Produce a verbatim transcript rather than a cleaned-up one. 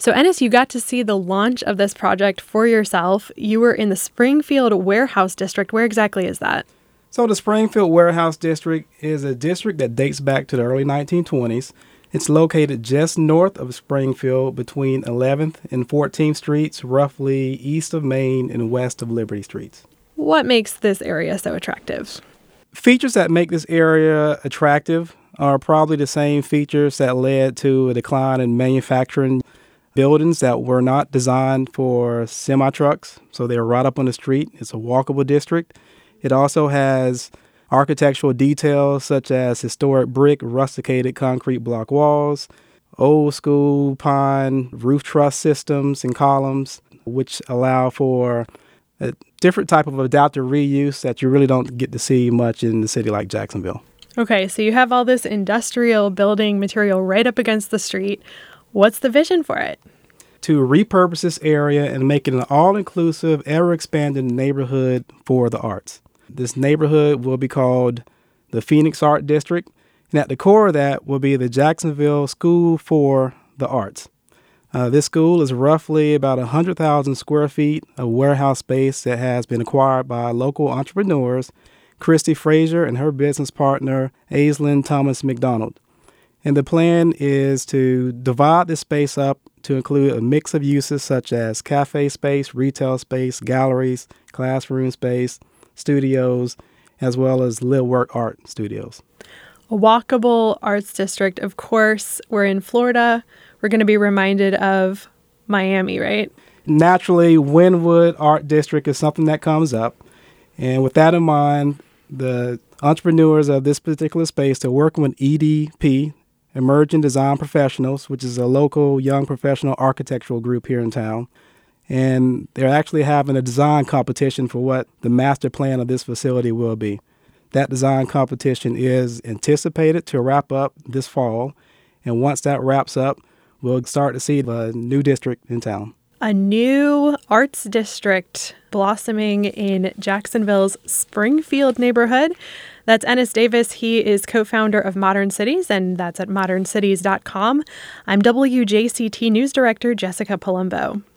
So, Ennis, you got to see the launch of this project for yourself. You were in the Springfield Warehouse District. Where exactly is that? So the Springfield Warehouse District is a district that dates back to the early nineteen twenties. It's located just north of Springfield between eleventh and fourteenth Streets, roughly east of Main and west of Liberty Streets. What makes this area so attractive? Features that make this area attractive are probably the same features that led to a decline in manufacturing buildings that were not designed for semi-trucks, so they're right up on the street. It's a walkable district. It also has architectural details such as historic brick, rusticated concrete block walls, old school pine roof truss systems and columns, which allow for a different type of adaptive reuse that you really don't get to see much in a city like Jacksonville. Okay, so you have all this industrial building material right up against the street. What's the vision for it? To repurpose this area and make it an all-inclusive, ever-expanding neighborhood for the arts. This neighborhood will be called the Phoenix Art District, and at the core of that will be the Jacksonville School for the Arts. Uh, this school is roughly about one hundred thousand square feet of warehouse space that has been acquired by local entrepreneurs, Christy Frazier and her business partner, Aislinn Thomas McDonald. And the plan is to divide this space up to include a mix of uses such as cafe space, retail space, galleries, classroom space, studios, as well as live work art studios. A walkable arts district. Of course, we're in Florida. We're going to be reminded of Miami, right? Naturally, Wynwood Art District is something that comes up. And with that in mind, the entrepreneurs of this particular space, they're working with E D P, Emerging Design Professionals, which is a local young professional architectural group here in town. And they're actually having a design competition for what the master plan of this facility will be. That design competition is anticipated to wrap up this fall. And once that wraps up, we'll start to see the new district in town. A new arts district blossoming in Jacksonville's Springfield neighborhood. That's Ennis Davis. He is co-founder of Modern Cities, and that's at modern cities dot com. I'm W J C T News Director Jessica Palumbo.